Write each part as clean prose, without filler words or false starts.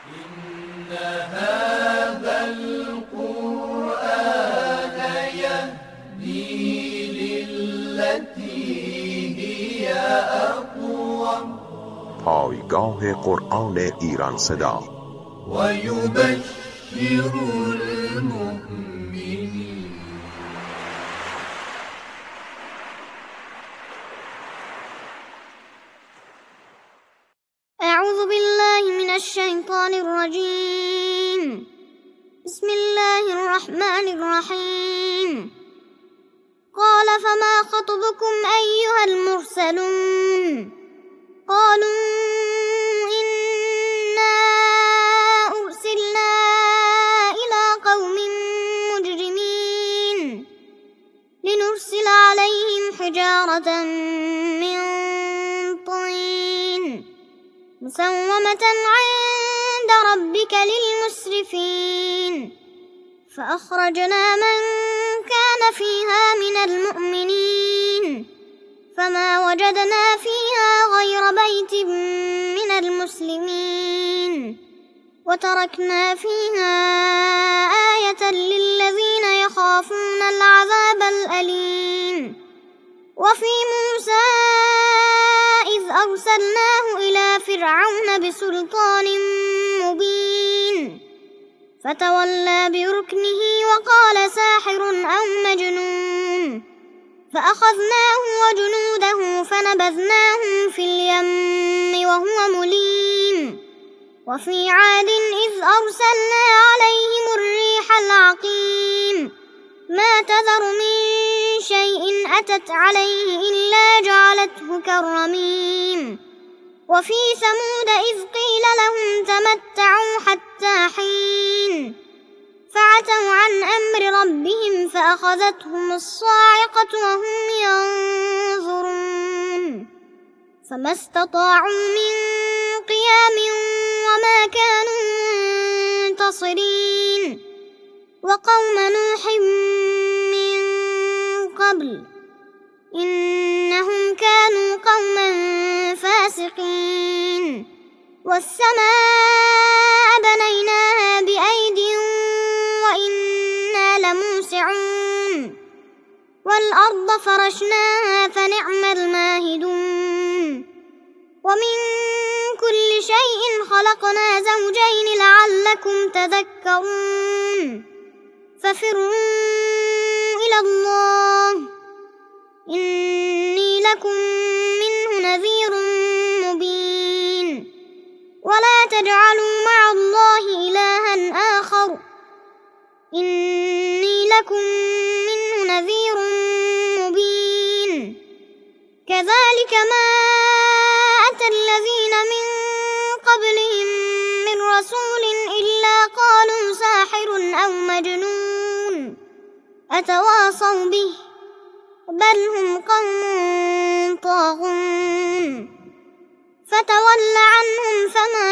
إن هذا القرآن يهدي للتي هي أقوم. پایگاه قرآن ایران صدا ويبشر المؤمنين. أعوذ بالله من الشيطان الرجيم. بسم الله الرحمن الرحيم. قال فما خطبكم أيها المرسلون؟ قالوا إنا أرسلنا إلى قوم مجرمين لنرسل عليهم حجارة من طين مسومة عند ربك للمسرفين. فأخرجنا من كان فيها من المؤمنين فما وجدنا فيها غير بيت من المسلمين وتركنا فيها آية للذين يخافون العذاب الأليم. وفي موسى إذ أرسلناه إلى فرعون بسلطان مبين فتولى بركنه وقال ساحر أو مجنون. فأخذناه وجنوده فنبذناهم في اليم وهو مليم. وفي عاد إذ أرسلنا عليهم الريح العقيم ما تذر من شيء أتت عليه إلا جعلته كالرميم. وفي ثمود إذ قيل لهم تمتعوا حتى حين فعتوا عن أمر ربهم فأخذتهم الصاعقة وهم ينظرون فما استطاعوا من قيام وما كانوا منتصرين. وقوم نوح من قبل إنهم كانوا قوما فاسقين. والسماء بنيناها بأيد وإنا لموسعون. والأرض فرشناها فنعم الماهدون. ومن كل شيء خلقنا زوجين لعلكم تذكرون. ففروا إلى الله إني لكم منه نذير مبين. ولا تجعلوا مع الله إلها آخر إني لكم منه نذير مبين. كذلك ما أتى الذين من قبلهم من رسول إلا قالوا ساحر أو مجنون أتواصوا به بل هم قوم طاغون. فتول عنهم فما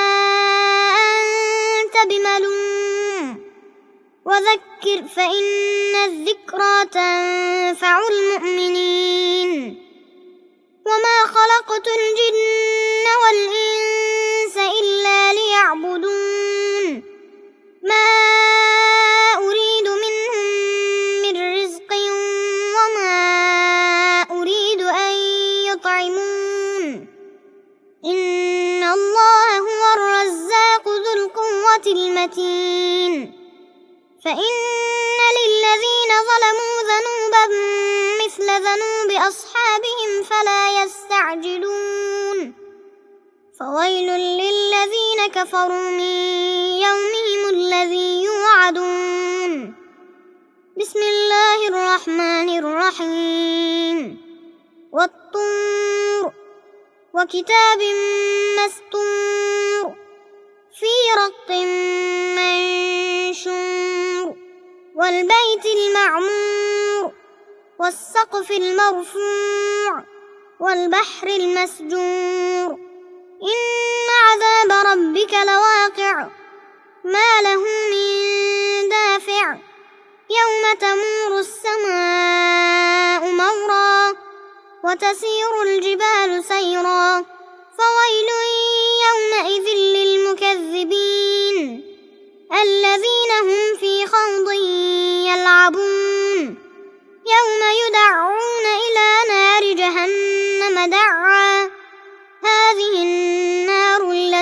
أنت بملوم وذكر فإن الذكرى تنفع المؤمنين. وما خلقت الجن والإنس إلا ليعبدون ما أريد منهم من رزق وما أريد أن يطعمون إن الله هو الرزاق ذو القوة المتين. فإن للذين ظلموا ذنوبا مثل ذنوب أصحابهم فلا يستعجلون. فويل للذين كفروا من يومهم الذي يوعدون. بسم الله الرحمن الرحيم. والطور وكتاب مسطور في رق منشور والبيت المعمور والسقف المرفوع والبحر المسجور. إن عذاب ربك لواقع ما له من دافع يوم تمور السماء مورا وتسير الجبال سيرا فويل يومئذ للمكذبين.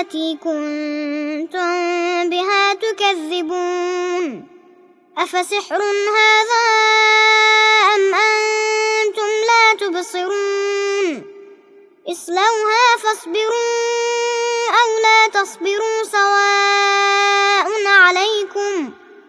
التي كنتم بها تكذبون أفسحر هذا أم أنتم لا تبصرون اصلوها فاصبروا أو لا تصبروا سواء عليكم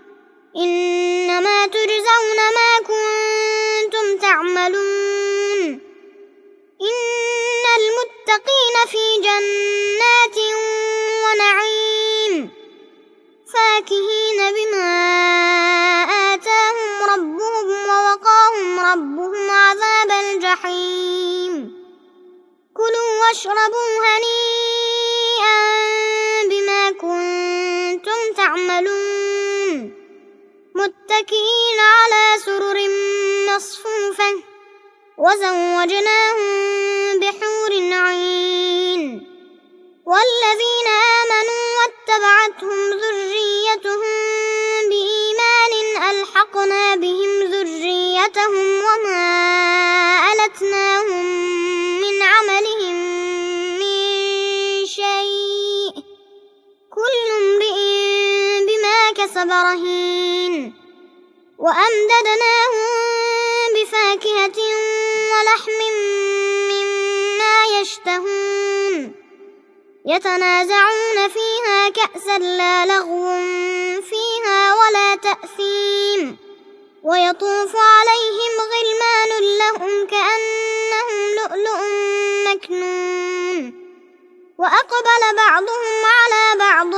إنما تجزون ما كنتم تعملون إن المتقين في جنات ونعيم فاكهين بما آتاهم ربهم ووقاهم ربهم عذاب الجحيم كلوا واشربوا هنيئا بما كنتم تعملون متكئين على سرر مصفوفة وزوجناهم بحور عين والذين آمنوا واتبعتهم ذريتهم بإيمان ألحقنا بهم ذريتهم وما ألتناهم من عملهم من شيء كل امرئ بما كسب رهين وأمددناهم بفاكهة ولحم مما يشتهون يتنازعون فيها كأسا لا لغو فيها ولا تأثيم ويطوف عليهم غلمان لهم كأنهم لؤلؤ مكنون وأقبل بعضهم على بعض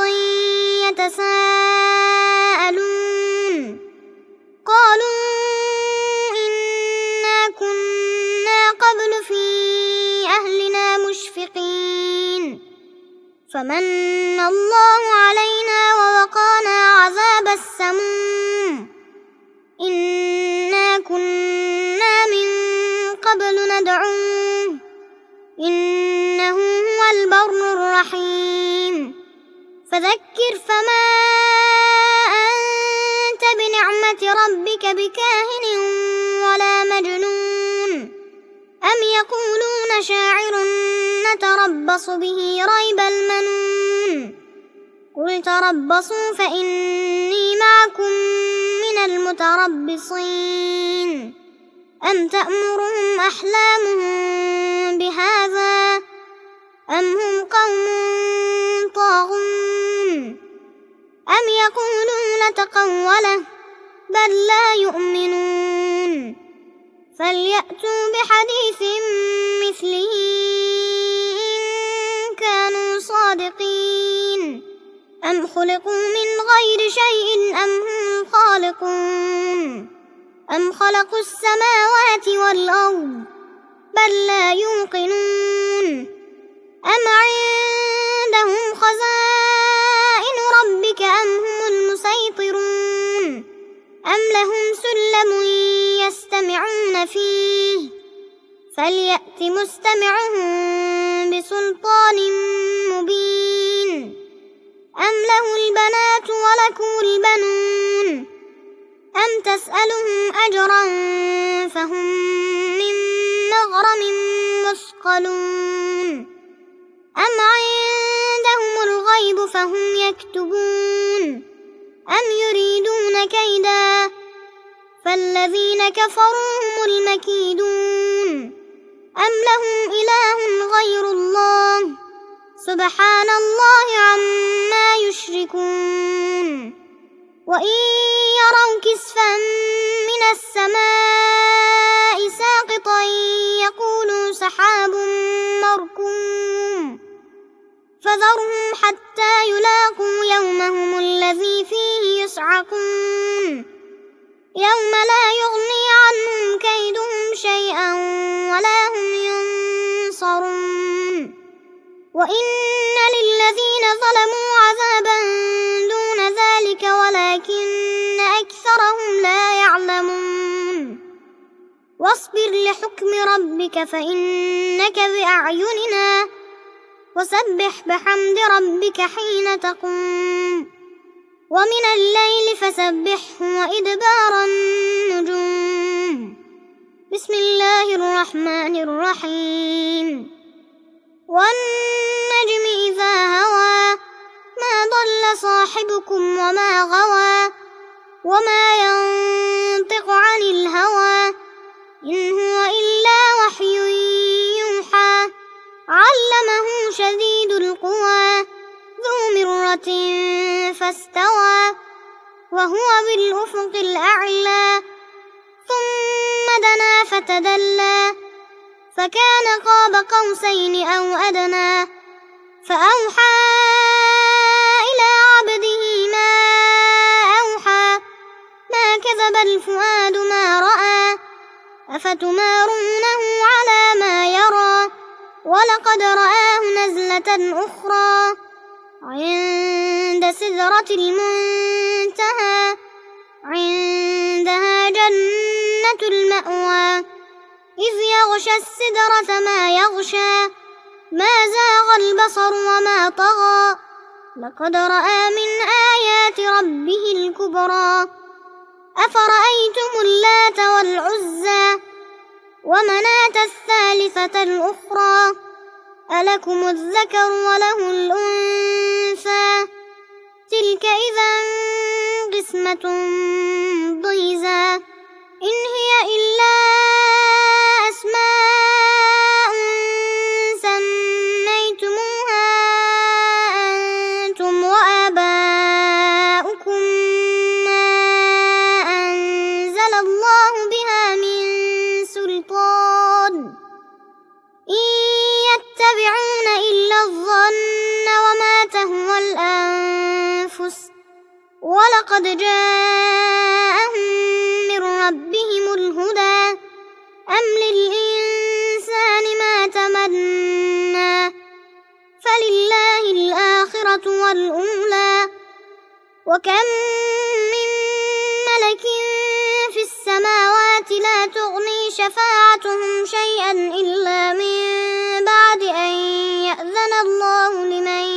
يتساءلون قالوا إنا كنا قبل في أهلنا مشفقين فمن الله علينا ووقانا عذاب السموم إنا كنا من قبل ندعوه إنه هو البر الرحيم فذكر فما أنت بنعمة ربك بكاهن ولا مجنون أم يقولون شاعر نتربص به ريب المنون قل تربصوا فإني معكم من المتربصين أم تأمرهم أحلامهم بهذا أم هم قوم طاغون أم يقولون تقوله بل لا يؤمنون فليأتوا بحديث مثله إن كانوا صادقين أم خلقوا من غير شيء أم هم خالقون أم خلقوا السماوات والأرض بل لا يوقنون أم عندهم خزائن ربك أم هم المسيطرون أم لهم سلم يستمعون فيه فليأت مستمعهم بسلطان مبين أم له البنات ولكم البنون أم تسألهم أجرا فهم من مغرم مثقلون أم عندهم الغيب فهم يكتبون أم يريدون كيدا فالذين كفروا هم المكيدون أم لهم إله غير الله سبحان الله عما يشركون وإن يروا كسفا من السماء ساقطا يقولوا سحاب مركوم فذرهم حتى يلاقوا يومهم الذي فيه يصعقون يوم لا يغني عنهم كيدهم شيئا ولا هم ينصرون وإن للذين ظلموا عذابا دون ذلك ولكن أكثرهم لا يعلمون واصبر لحكم ربك فإنك بأعيننا وسبح بحمد ربك حين تقوم ومن الليل فسبحه وإدبار النجوم بسم الله الرحمن الرحيم والنجم إذا هوى صاحبكم وما غوى وما ينطق عن الهوى إن هو إلا وحي يوحى علمه شديد القوى ذو مرة فاستوى وهو بالأفق الأعلى ثم دنا فتدلى فكان قاب قوسين أو أدنى فأوحى إلى عبده ما أوحى ما كذب الفؤاد ما رأى أفتمارونه على ما يرى ولقد رآه نزلة أخرى عند سدرة المنتهى عندها جنة المأوى إذ يغشى السدرة ما يغشى ما زاغ البصر وما طغى لقد رأى من آيات ربه الكبرى أفرأيتم اللات والعزى ومناة الثالثة الأخرى ألكم الذكر وله الأنثى تلك إذا قسمة ضيزى إن هي إلا أسماء سميتموها أنتم وآباؤكم ما أنزل الله بها من سلطان إن يتبعون إلا الظن وما تهوى الأنفس ولقد جاءهم من ربهم الهدى أم للإنسان ما تمنى فلله الآخرة والأولى وكم من ملك في السماوات لا تغني شفاعتهم شيئا إلا من بعد أن يأذن الله لمن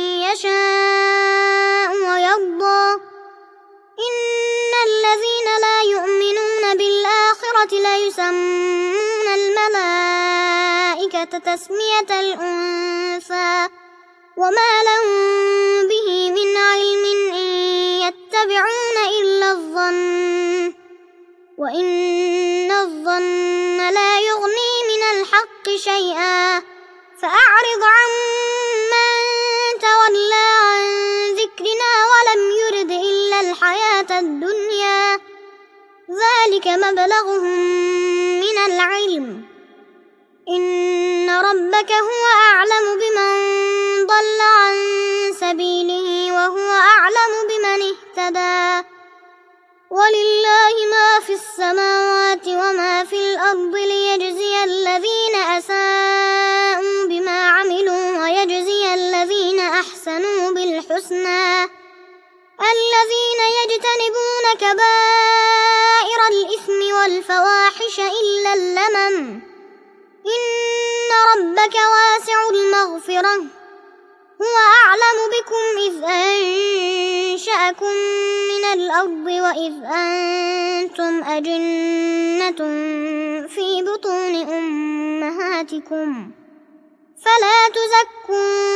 يشاء ويرضى إن الذين لا يؤمنون بالآخرة ليسمون الملائكة تسمية الأنثى وما لهم به من علم إن يتبعون إلا الظن وإن الظن لا يغني من الحق شيئا فأعرض عمن تولى عن ذكرنا ولم يرد إلا الحياة الدنيا ذلك مبلغهم من العلم إن ربك هو أعلم بمن ضل عن سبيله وهو أعلم بمن اهتدى ولله ما في السماوات وما في الأرض ليجزي الذين أساءوا بما عملوا ويجزي الذين أحسنوا بالحسنى الذين يجتنبون كبائر الإثم والفواحش إلا اللمم إن ربك واسع المغفرة هو أعلم بكم إذ أنشأكم من الأرض وإذ أنتم أجنة في بطون أمهاتكم فلا تزكوا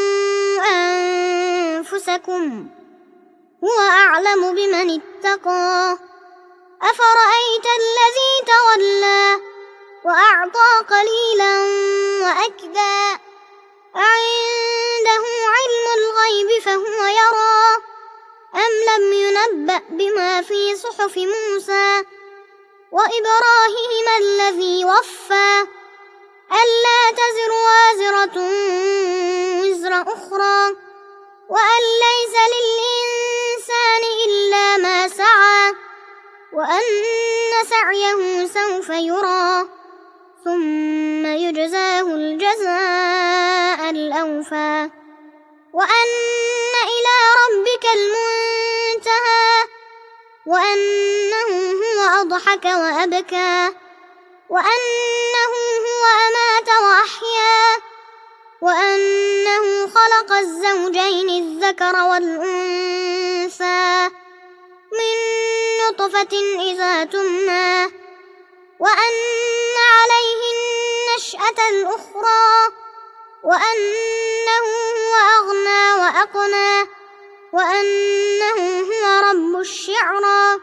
أنفسكم هو أعلم بمن اتقى أفرأيت الذي تولى وأعطى قليلا وأكدى أعنده علم الغيب فهو يرى أم لم ينبأ بما في صحف موسى وإبراهيم الذي وفى ألا تزر وازرة وزر أخرى وأن ليس للإنسان إلا ما سعى وأن سعيه سوف يرى ثم يجزاه الجزاء الأوفى وأن إلى ربك المنتهى وأنه هو أضحك وأبكى وأنه هو أمات وأحيا وأنه خلق الزوجين الذكر والأنثى من نطفة إذا تمنى وأن عليه النشأة الأخرى وأنه هو أغنى وأقنى وأنه هو رب الشعرى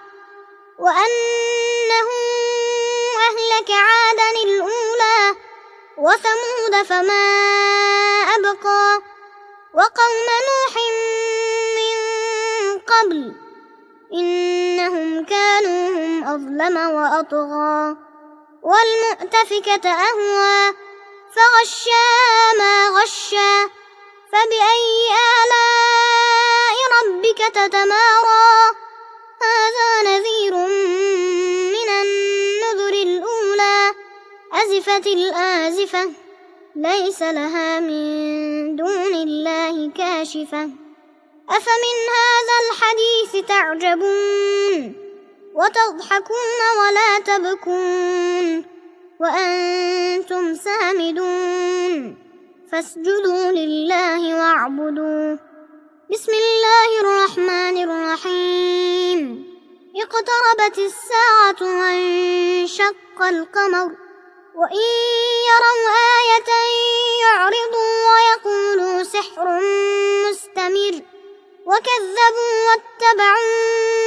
وأنه أهلك عادا الأولى وثمود فما أبقى وقوم نوح من قبل إنهم كانوا هم أظلم وأطغى والمؤتفكة أهوى فغشاها ما غشى فبأي آلاء ربك تتمارى هذا نذير من النذر الأولى أزفت الآزفة ليس لها من دون الله كاشفة أفمن هذا الحديث تعجبون وتضحكون ولا تبكون وأنتم سامدون فاسجدوا لله واعبدوا بسم الله الرحمن الرحيم اقتربت الساعة وانشق القمر وإن يروا آية يعرضوا ويقولوا سحر مستمر وكذبوا واتبعوا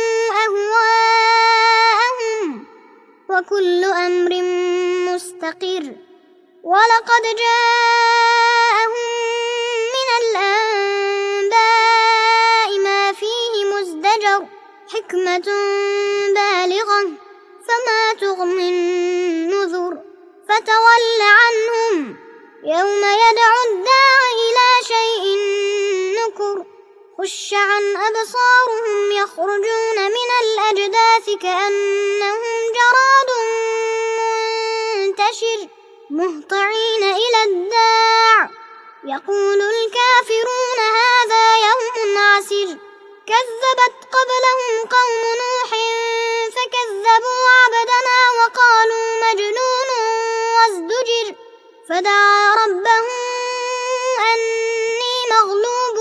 أهواءهم وكل أمر مستقر ولقد جاءهم من الأنباء ما فيه مزدجر حكمة بالغة فما تغني النذر فتول عنهم يوم يدعو الداع إلى شيء نكر خش عن أبصارهم يخرجون من الأجداث كأنهم جراد منتشر مهطعين إلى الداع يقول الكافرون هذا يوم عسر كذبت قبلهم قوم نوح فكذبوا عبدنا وقالوا مجنون وازدجر فدعا ربه أني مغلوب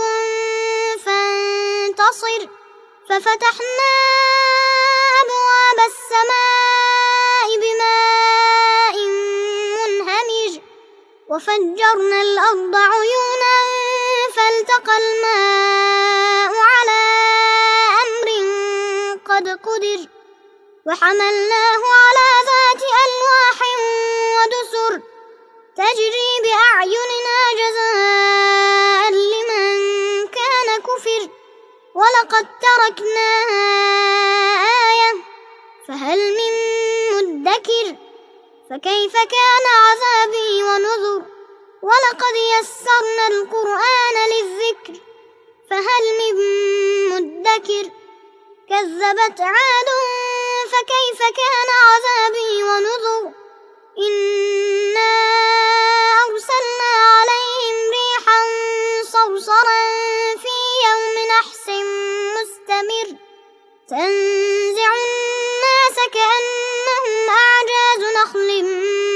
فانتصر ففتحنا أبواب السماء بماء منهمر وفجرنا الأرض عيونا فالتقى الماء على أمر قد قدر وحملناه على ذات ألواح ودسر تجري بأعيننا جزاء لمن كان كفر ولقد تركناها آية فهل من مدكر فكيف كان عذابي ونذر ولقد يسرنا القرآن للذكر فهل من مدكر كذبت عاد فكيف كان عذابي ونذر إنا أرسلنا عليهم ريحا صرصرا في يوم نحس مستمر تنزع الناس كأنهم أعجاز نخل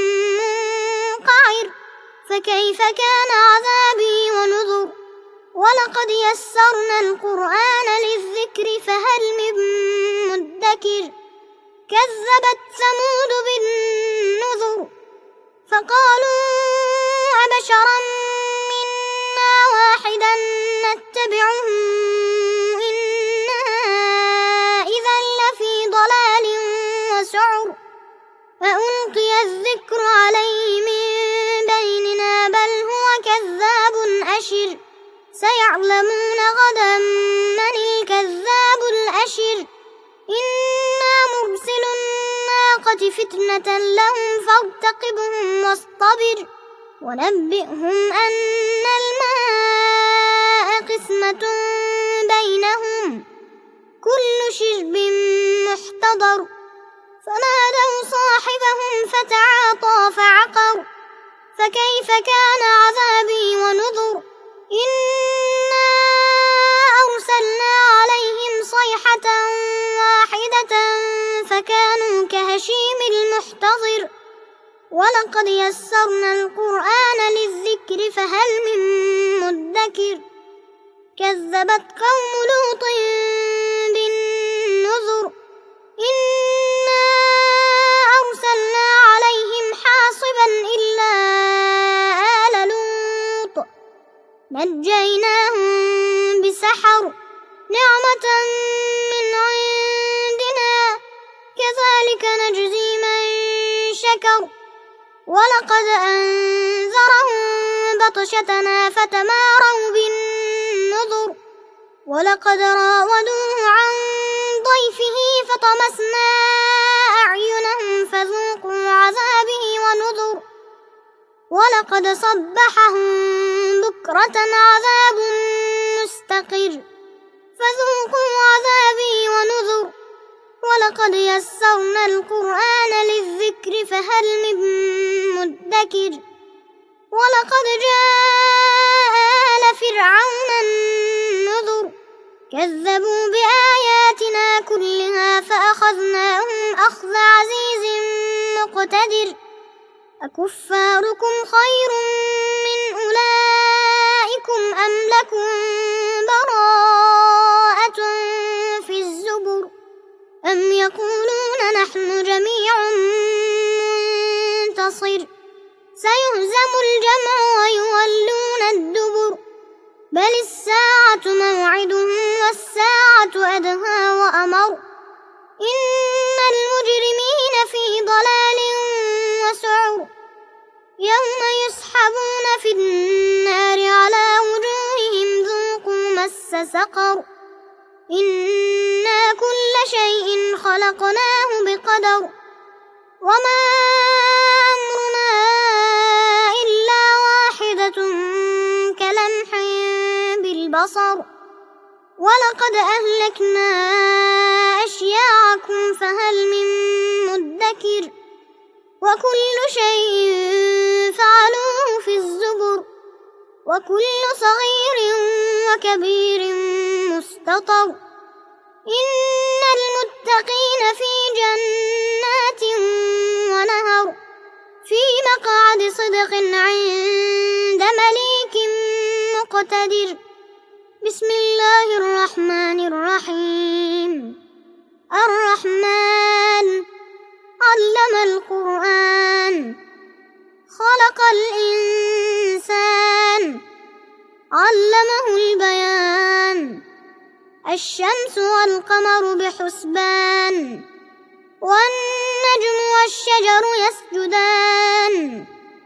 منقعر فكيف كان عذابي ونذر ولقد يسرنا القرآن للذكر فهل من مدكر كذبت ثمود بالنذر فقالوا أبشرا منا واحدا نتبعه إنا إذا لفي ضلال وسعر أألقي الذكر عليه من بيننا بل هو كذاب أشر سيعلمون غدا من الكذاب الأشر إنا مرسل الناقة فتنة لهم فارتقبهم واصطبر ونبئهم أن الماء قسمة بينهم كل شرب محتضر فنادوا صاحبهم فتعاطى فعقر فكيف كان عذابي ونذر إنا أرسلنا عليهم صيحة واحدة فكانوا كهشيم المحتضر ولقد يسرنا القرآن للذكر فهل من مدكر كذبت قوم لوط بالنذر إنا أرسلنا عليهم حاصبا إلا آل لوط نجيناهم بسحر نعمة من عندنا كذلك نجزي من شكر ولقد أنذرهم بطشتنا فتماروا بالنذر ولقد راودوه عن ضيفه فطمسنا أعينهم فذوقوا عذابي ونذر ولقد صبحهم بكرة عذاب مستقر فذوقوا عذابي ونذر ولقد يسرنا القرآن للذكر فهل من مدكر ولقد جاء آل فرعون النذر كذبوا بآياتنا كلها فأخذناهم أخذ عزيز مقتدر أكفاركم خير من أولئكم أم لكم براءة في الزبر أم يقولون نحن جميع منتصر سيهزم الجمع ويولون الدبر بل الساعة موعدهم والساعة أدهى وأمر إن المجرمين في ضلال وسعر يوم يسحبون في النار على وجوههم ذوقوا مس سقر إنا كل شيء خلقناه بقدر وما أمرنا إلا واحدة كلمح بالبصر ولقد أهلكنا أشياعكم فهل من مدكر وكل شيء فعلوه في الزبر وكل صغير وكبير مستطر إن المتقين في جنات ونهر في مقعد صدق عند مليك مقتدر بسم الله الرحمن الرحيم الرحمن علم القرآن خلق الإنسان علمه البيان الشمس والقمر بحسبان والنجم والشجر يسجدان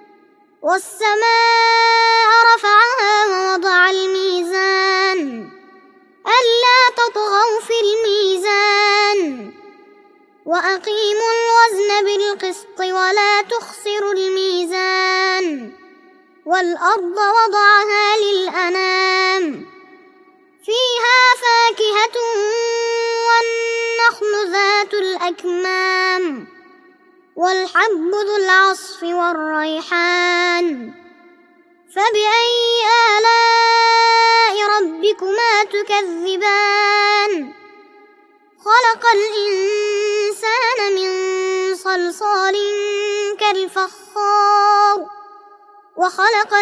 والسماء رفعها ووضع الميزان ألا تطغوا في الميزان وأقيموا الوزن بالقسط ولا تخسروا الميزان والأرض وضعها للأنام فيها فاكهة والنخل ذات الأكمام والحب ذو العصف والريحان فبأي آلاء ربكما تكذبان خلق الإنسان من صلصال كالفخار وخلق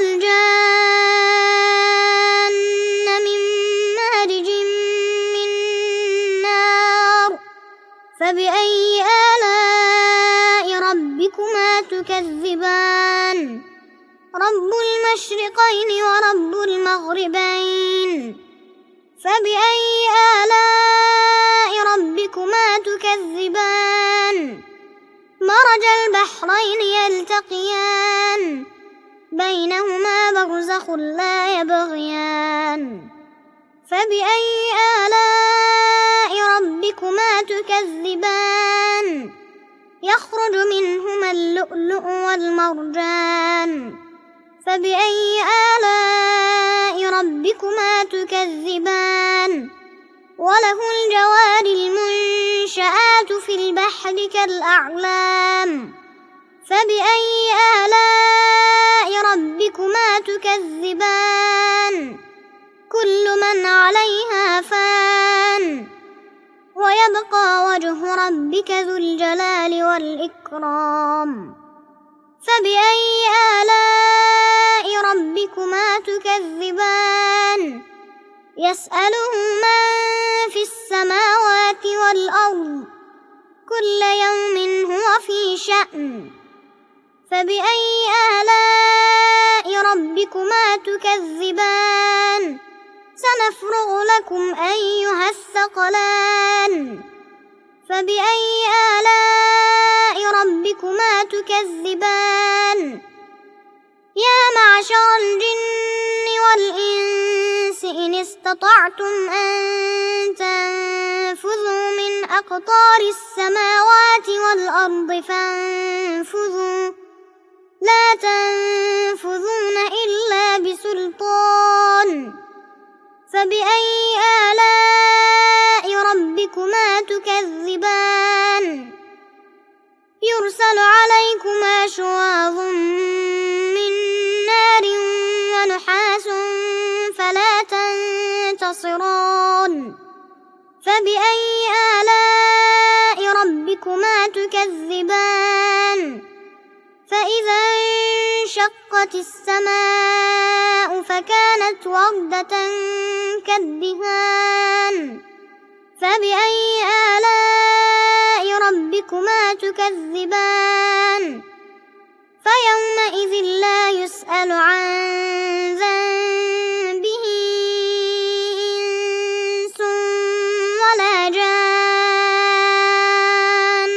الجان من مارج من نار فبأي آلاء ربكما تكذبان رب المشرقين ورب المغربين فبأي آلاء ربكما تكذبان مرج البحرين يلتقيان بينهما برزخ لا يبغيان فبأي آلاء ربكما تكذبان يخرج منهما اللؤلؤ والمرجان فبأي آلاء ربكما تكذبان وله الجوار المنشآت في البحر كالأعلام فبأي آلاء ربكما تكذبان كل من عليها فان ويبقى وجه ربك ذو الجلال والإكرام فبأي آلاء ربكما تكذبان يسأله من في السماوات والأرض كل يوم هو في شأن فبأي آلاء ربكما تكذبان سنفرغ لكم أيها الثقلان فبأي آلاء ربكما تكذبان يا معشر الجن والإنس إن استطعتم أن تنفذوا من أقطار السماوات والأرض فانفذوا لا تنفذون إلا بسلطان فبأي آلاء ربكما تكذبان يرسل عليكما شواظ من نار ونحاس فلا تنتصران فبأي آلاء ربكما تكذبان فإذا انشقت السماء فكانت وردة كالدهان فبأي آلاء ربكما تكذبان فيومئذ لا يسأل عن ذنبه إنس ولا جان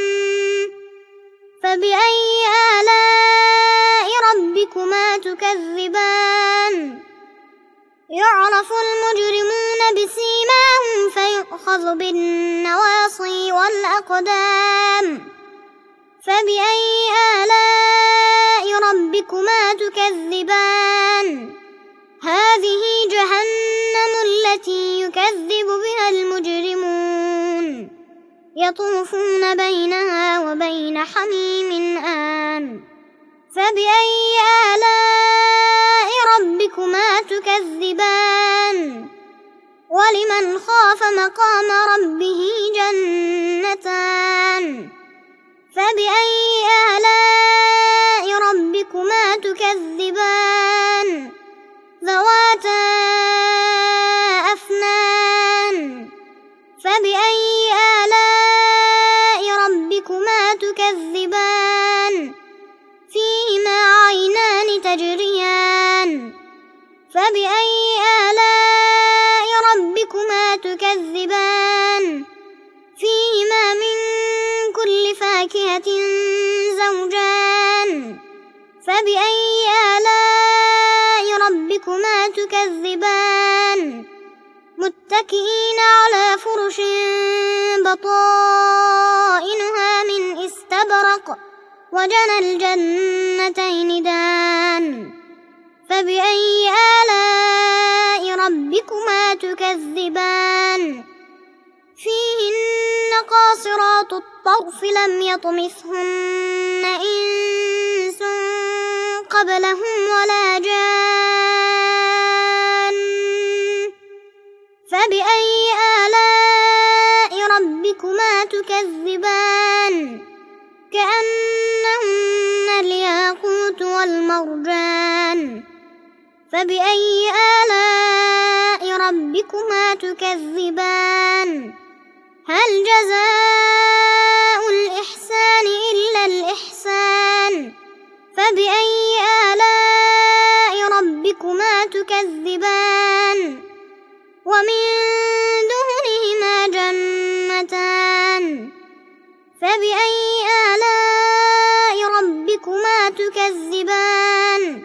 فبأي آلاء ربكما تكذبان يعرف المجرمون بسيماهم فيؤخذ بالنواصي والأقدام فبأي آلاء ربكما تكذبان هذه جهنم التي يكذب بها المجرمون يطوفون بينها وبين حميم آن فبأي آلاء ربكما تكذبان ولمن خاف مقام ربه جنتان فبأي آلاء ربكما تكذبان ذواتا أفنان فبأي آلاء ربكما تكذبان فيهما عينان تجريان فبأي آلاء ربكما تكذبان فيهما من كل فاكهة زوجان فبأي آلاء ربكما تكذبان متكئين على فرش بطائنها من استبرق وجنى الجنتين دان فبأي آلاء ربكما تكذبان فيهن قاصرات الطرف لم يطمثهن إنس قبلهم ولا جان فبأي آلاء ربكما تكذبان كأنهن الياقوت والمرجان فبأي آلاء ربكما تكذبان هل جزاء الإحسان إلا الإحسان فبأي آلاء ربكما تكذبان ومن دونهما جنتان فبأي آلاء ربكما تكذبان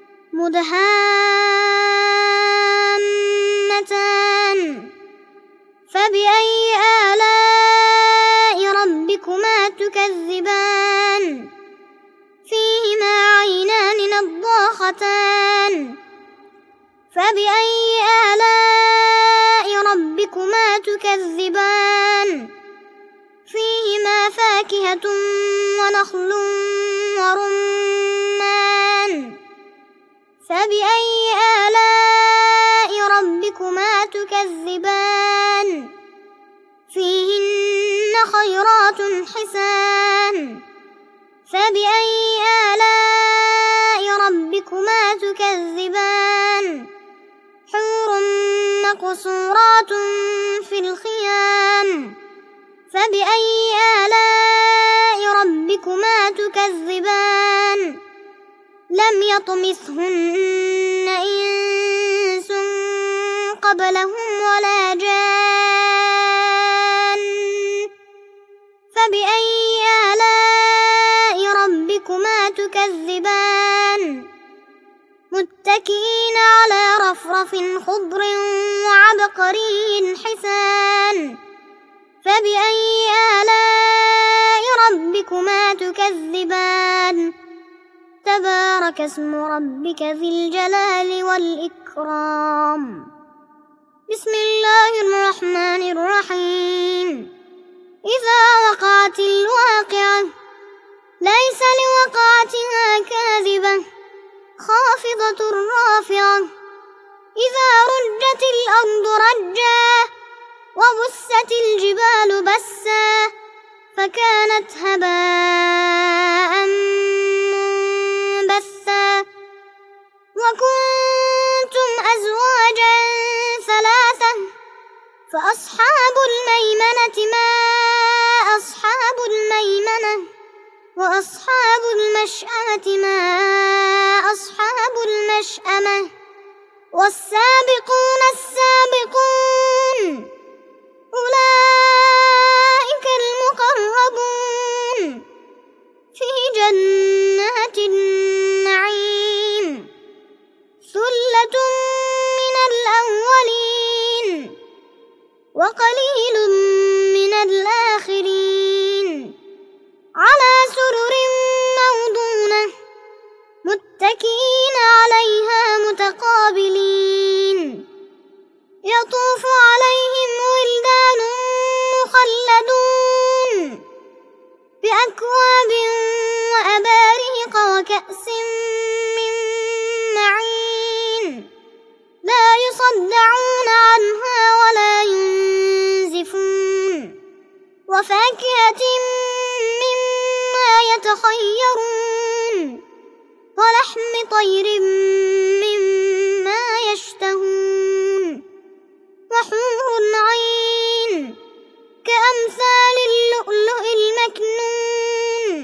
مدهامتان فبأي آلاء ربكما تكذبان فيهما عينان نضاختان فبأي آلاء ربكما تكذبان فيهما فاكهة ونخل ورمان فبأي آلاء ربكما تكذبان فيهن خيرات حسان فبأي آلاء ربكما تكذبان حور مقصورات في الخيام فبأي آلاء ربكما تكذبان لم يطمثهن إنس قبلهم ولا جان فبأي آلاء ربكما تكذبان متكئين على رفرف خضر وعبقري حسان فبأي آلاء ربكما تكذبان تبارك اسم ربك ذي الجلال والإكرام بسم الله الرحمن الرحيم إذا وقعت الواقعة ليس لوقعتها كاذبة خافضة رافعة إذا رجت الأرض رجا وبست الجبال بسا فكانت هباء منبثا وكنتم أزواجا ثلاثة فأصحاب الميمنة ما أصحاب الميمنة وأصحاب المشأمة ما أصحاب المشأمة والسابقون السابقون أولئك المقربون في جنات النعيم ثلة من الأولين وقليل من الآخرين على سرر موضونة متكئين عليها متقابلين يطوف عليهم ولدان مخلدون بأكواب وأباريق وكأس من معين لا يصدعون عنها ولا ينزفون وفاكهة مما يتخيرون ولحم طير مما يشتهون وحور عين كأمثال اللؤلؤ المكنون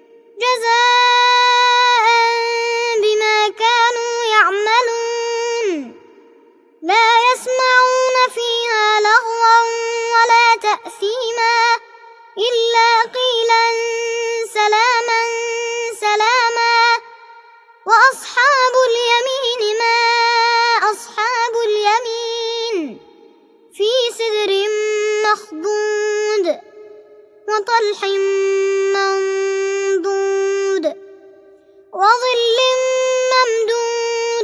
جزاء بما كانوا يعملون لا يسمعون فيها لغوا ولا تأثيما إلا قيلا سلاما سلاما وأصحاب اليمين ما أصحاب اليمين في سدر مخضود وطلح منضود وظل ممدود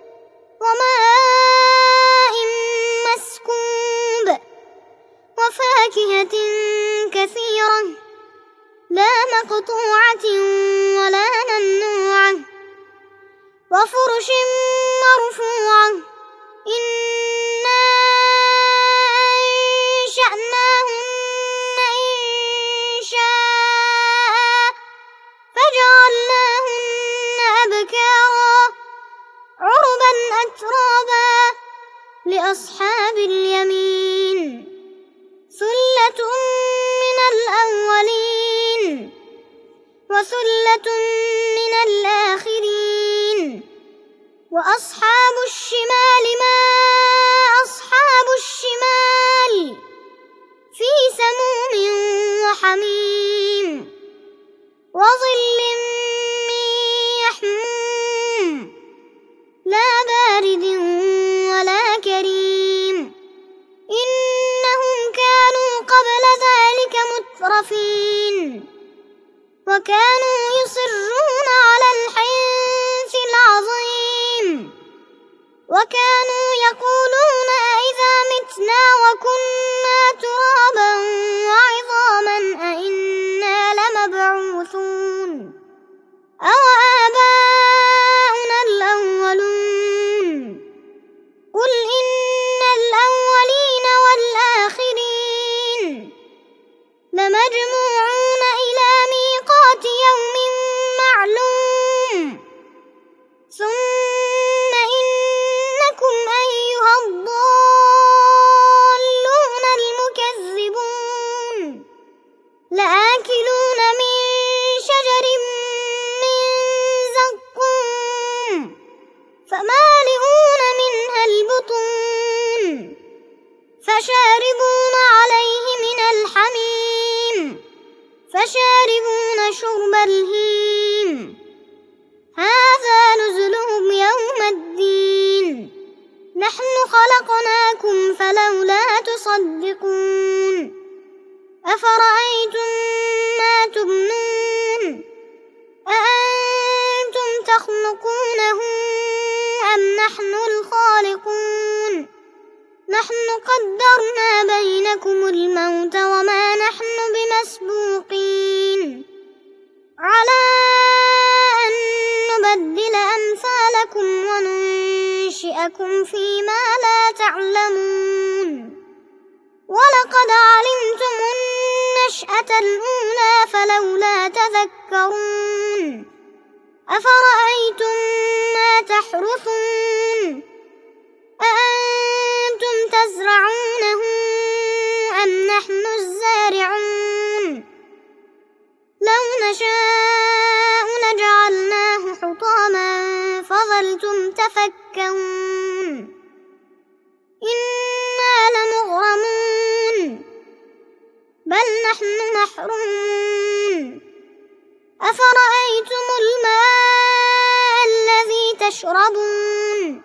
وماء مسكوب وفاكهة كثيرة لا مقطوعة ولا ممنوعة وفرش مرفوعة إنا أنشأناهن إنشاء فجعلناهن أبكارا عربا أترابا لأصحاب اليمين ثلة من الأولين وثلة من الآخرين وأصحاب الشمال ما أصحاب الشمال في سموم وحميم وظل من يحموم لا بارد ولا كريم إنهم كانوا قبل ذلك مترفين وكانوا يصرون على الحنث العظيم وكانوا يقولون أئذا متنا وكنا ترابا وعظاما أئنا لمبعوثون أوآباؤنا الأولون قل إن الأولين والآخرين لمجموعون إلى ميقات يوم معلوم ثم إنكم أيها الضالون فشاربون عليه من الحميم فشاربون شرب الهيم هذا نزلهم يوم الدين نحن خلقناكم فلولا تصدقون أفرأيتم ما تمنون أأنتم تخلقونه أم نحن الخالقون نحن قدرنا بينكم الموت وما نحن بمسبوقين على أن نبدل أمثالكم وننشئكم فيما لا تعلمون ولقد علمتم النشأة الأولى فلولا تذكرون أفرأيتم ما تحرثون أأنتم تزرعونه أم نحن الزارعون لو نشاء لجعلناه حطاما فظلتم تفكرون إنا لمغرمون بل نحن محرومون أفرأيتم الماء الذي تشربون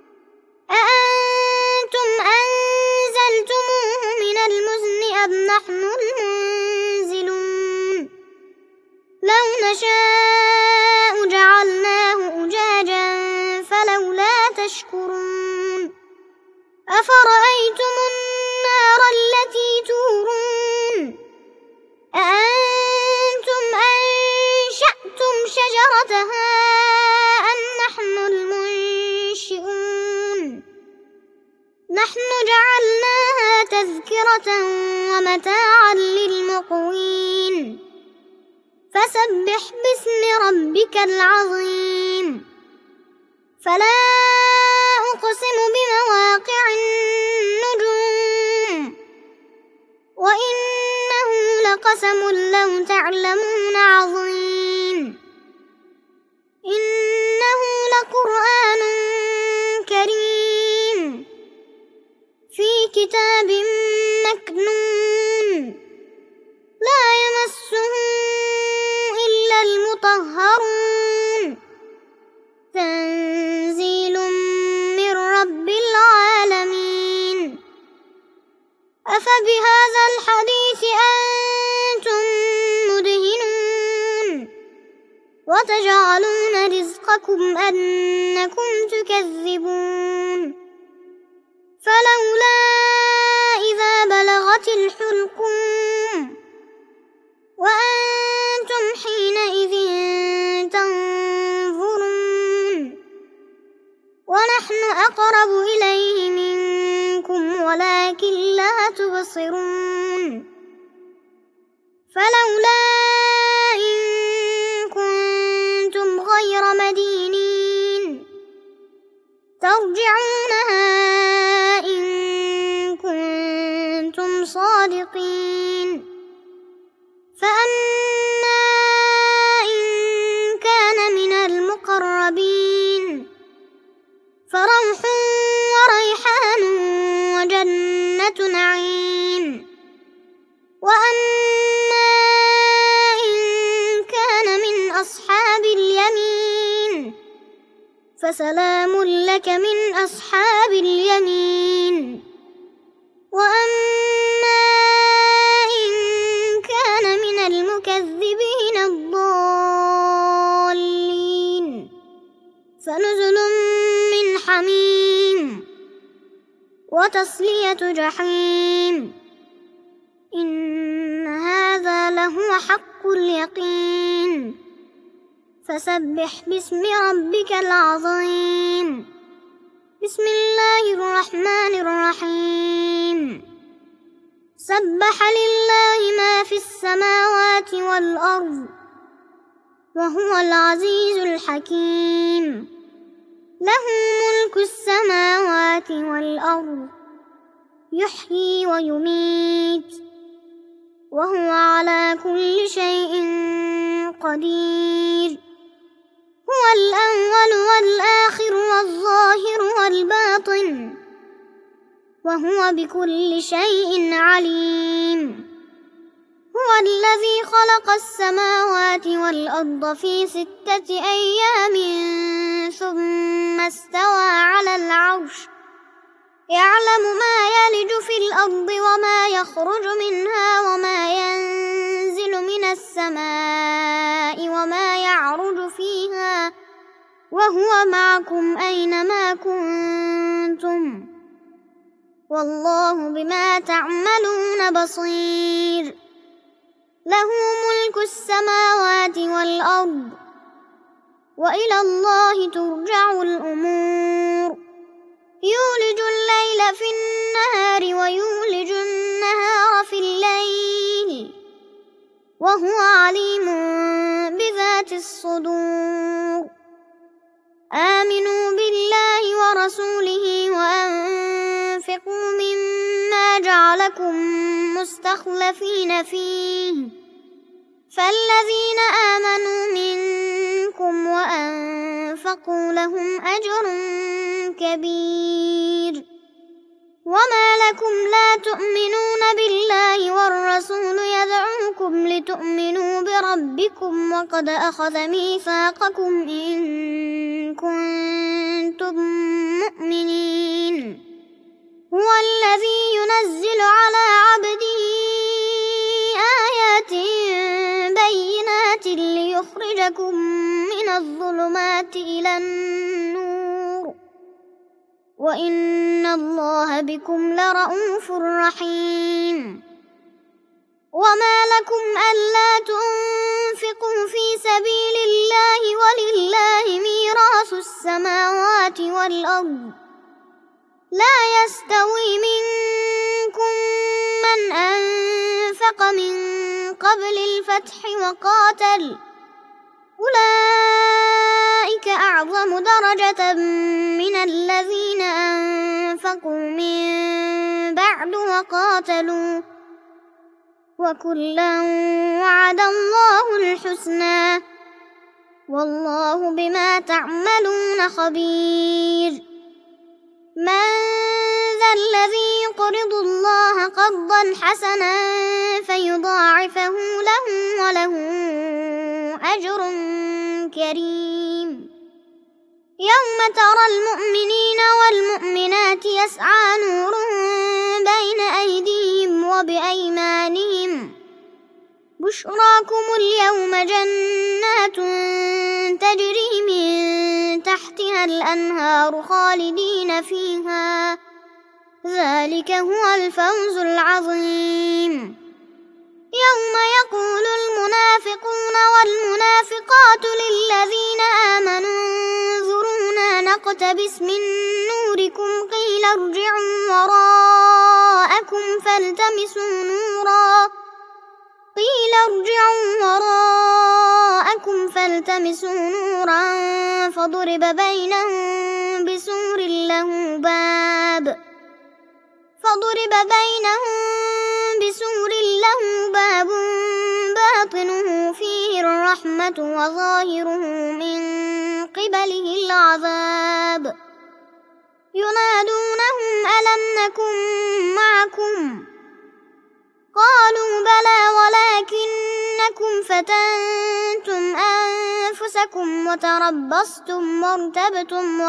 أأنتم أنزلتموه من المزن أم نحن المنزلون لو نشاء جعلناه أجاجا فلولا تشكرون أفرأيتم النار التي تورون أأنتم أنشأتم شجرتها أم نحن المنشئون نحن جعلناها تذكرة ومتاعا للمقوين فسبح باسم ربك العظيم فلا أقسم بمواقع النجوم وإنه لقسم لو تعلمون عظيم إنه لقرآن كريم في كتاب مكنون لا يمسه إلا المطهرون تنزيل من رب العالمين أفبهذا الحديث أنتم مدهنون وتجعلون رزقكم أنكم تكذبون فلولا إذا بلغت الحلقوم وأنتم حينئذ تنظرون ونحن أقرب إليه منكم ولكن لا تبصرون فلولا إن كنتم غير مدينين ترجعونها إن كنتم صادقين فأما إن كان من المقربين فروح وريحان وجنة نعيم وأما إن كان من أصحاب اليمين فسلام لك من أصحاب اليمين وأما إن كان من المكذبين الضالين فنزل من حميم وتصلية جحيم إن هذا لهو حق اليقين فسبح باسم ربك العظيم بسم الله الرحمن الرحيم سبح لله ما في السماوات والأرض وهو العزيز الحكيم له ملك السماوات والأرض يحيي ويميت وهو على كل شيء قدير هو الأول والآخر والظاهر والباطن وهو بكل شيء عليم. هو الذي خلق السماوات والأرض في 6 أيام ثم استوى على العرش يعلم ما يلج في الأرض وما يخرج منها وما ينزل من السماء وما يعرج فيها وهو معكم أينما كنتم والله بما تعملون بصير. له ملك السماوات والأرض وإلى الله ترجع الأمور. يولج الليل في النهار ويولج النهار في الليل وهو عليم بذات الصدور. آمنوا بالله ورسوله وأنفقوا مما جعلكم مستخلفين فيه فالذين آمنوا منكم وأنفقوا لهم أجر كبير. وما لكم لا تؤمنون بالله والرسول يدعوكم لتؤمنوا بربكم وقد أخذ ميثاقكم إن كنتم مؤمنين. هو الذي ينزل على عبده آيات بينات ليخرجكم من الظلمات إلى النور وإن الله بكم لرءوف رحيم. وما لكم ألا تنفقوا في سبيل الله ولله ميراث السماوات والأرض لا يستوي منكم من أنفق من قبل الفتح وقاتل أولئك أعظم درجة من الذين أنفقوا من بعد وقاتلوا وكلا وعد الله الحسنى والله بما تعملون خبير. من ذا الذي يقرض الله قرضا حسنا فيضاعفه له وله أجر كريم. يوم ترى المؤمنين والمؤمنات يسعى نورهم بين أيديهم وبأيمانهم بشراكم اليوم جنات تجري من تحتها الأنهار خالدين فيها ذلك هو الفوز العظيم. يوم يقول المنافقون والمنافقات للذين آمنوا انظرونا نقتبس من نوركم قيل ارجعوا وراءكم فالتمسوا نورا فضرب بينهم بسور له باب باطنه فيه الرحمة وظاهره من قبله العذاب. ينادونهم ألم نكن معكم قالوا بلى ولكنكم فتنتم أنفسكم وتربصتم وارتبتم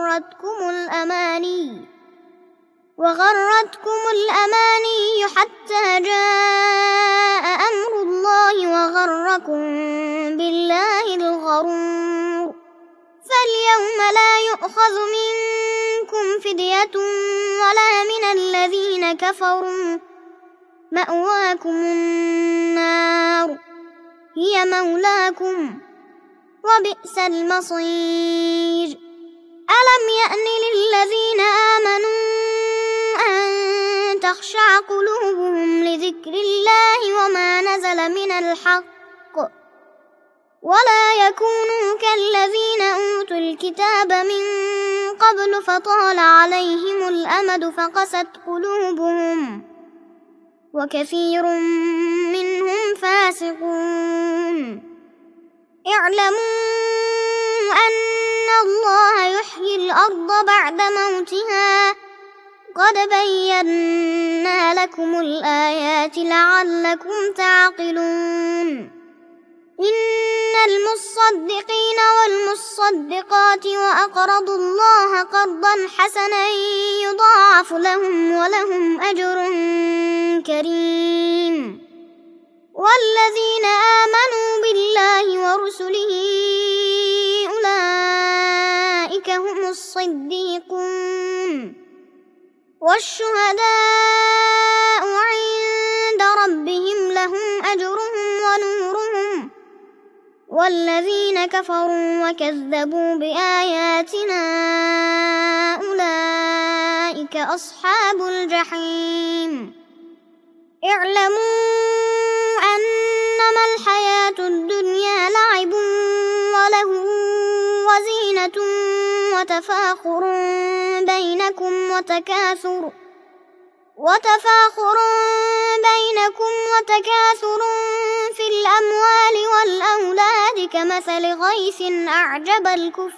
وغرتكم الأماني حتى جاء أمر الله وغركم بالله الغرور. فاليوم لا يؤخذ منكم فدية ولا من الذين كفروا مأواكم النار هي مولاكم وبئس المصير. ألم يأن للذين آمنوا أن تخشع قلوبهم لذكر الله وما نزل من الحق ولا يكونوا كالذين أوتوا الكتاب من قبل فطال عليهم الأمد فقست قلوبهم وكثير منهم فاسقون. اعلموا أن الله يحيي الأرض بعد موتها قد بينا لكم الآيات لعلكم تعقلون إن المصدقين والمصدقات وأقرضوا الله قرضا حسنا يضاعف لهم ولهم أجر كريم والذين آمنوا بالله ورسله أولئك هم الصديقون والشهداء عند ربهم لهم أجرهم ونورهم والذين كفروا وكذبوا بآياتنا أولئك أصحاب الجحيم اعلموا أنما الحياة الدنيا لعب وله وزينة وتفاخر بينكم وتكاثر في الأموال والأولاد كمثل غيث أعجب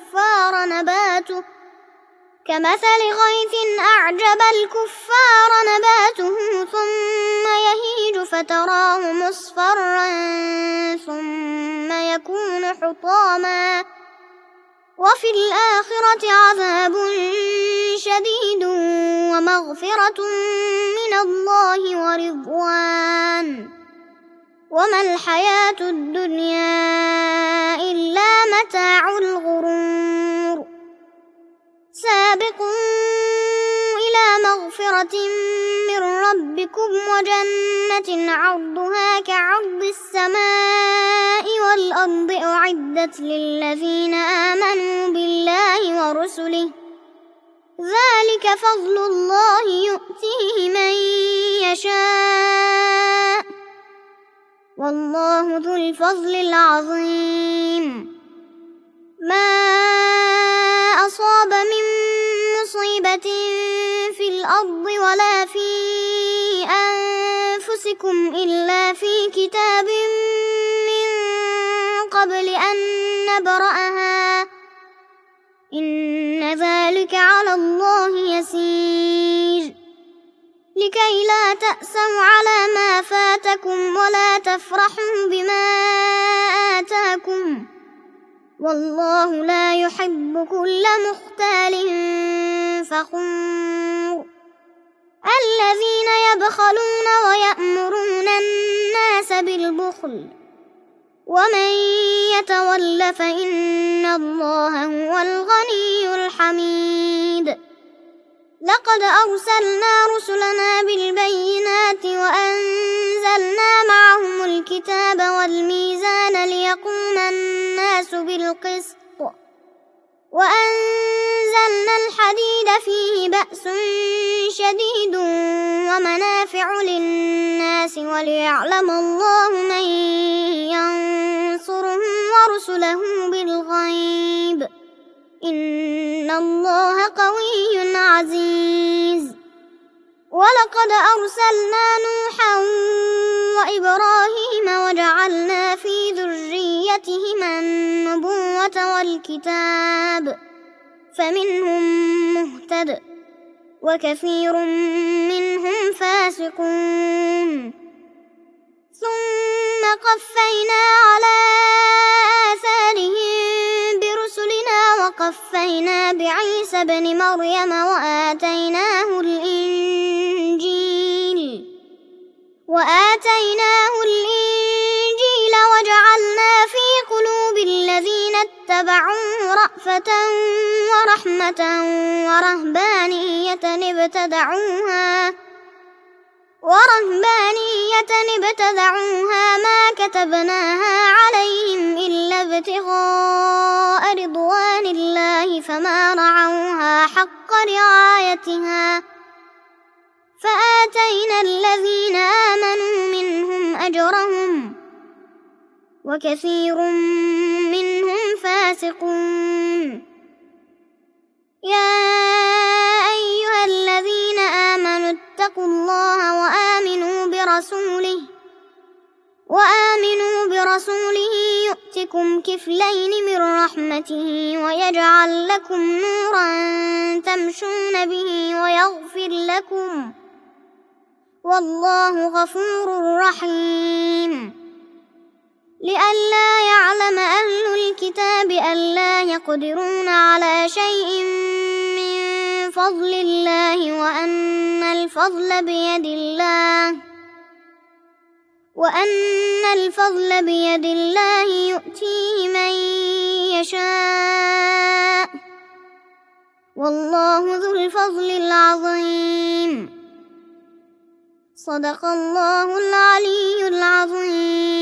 الكفار نباته ثم يهيج فتراه مصفرا ثم يكون حطاما وفي الآخرة عذاب شديد ومغفرة من الله ورضوان وما الحياة الدنيا إلا متاع الغرور سابقوا إلى مغفرة من ربكم وجنة عرضها كعرض السماء والأرض أعدت للذين آمنوا بالله ورسله ذلك فضل الله يؤتيه من يشاء والله ذو الفضل العظيم ما أصاب من مصيبة في الأرض ولا في أنفسكم إلا في كتاب من قبل أن نبرأها إن ذلك على الله يسير لكي لا تأسوا على ما فاتكم ولا تفرحوا بما آتاكم والله لا يحب كل مختال فخور الذين يبخلون ويأمرون الناس بالبخل ومن يتول فإن الله هو الغني الحميد لقد أرسلنا رسلنا بالبينات وأنزلنا معهم الكتاب والميزان ليقوم الناس بالقسط وأنزلنا الحديد فيه بأس شديد ومنافع للناس وليعلم الله من ينصره ورسله بالغيب إن الله قوي عزيز ولقد أرسلنا نوحا وإبراهيم وجعلنا في ذريتهما النبوة والكتاب فمنهم مهتد وكثير منهم فاسقون ثم قفينا على آثارهم برسلنا وقفينا بعيسى ابن مريم وآتيناه الإنجيل وجعلنا في قلوب الذين اتبعوه رأفة ورحمة ورهبانية ابتدعوها ما كتبناها عليهم إلا ابتغاء رضوان الله فما رعوها حق رعايتها فآتينا الذين آمنوا منهم أجرهم وكثير منهم فاسقون يا أيها الذين آمنوا اتقوا الله وآمنوا برسوله وآمنوا برسوله يؤتكم كفلين من رحمته ويجعل لكم نورا تمشون به ويغفر لكم، والله غفور رحيم. لئلا يعلم أهل الكتاب ألا يقدرون على شيء من فضل الله وأن الفضل بيد الله يؤتيه من يشاء، والله ذو الفضل العظيم. صدق الله العلي العظيم.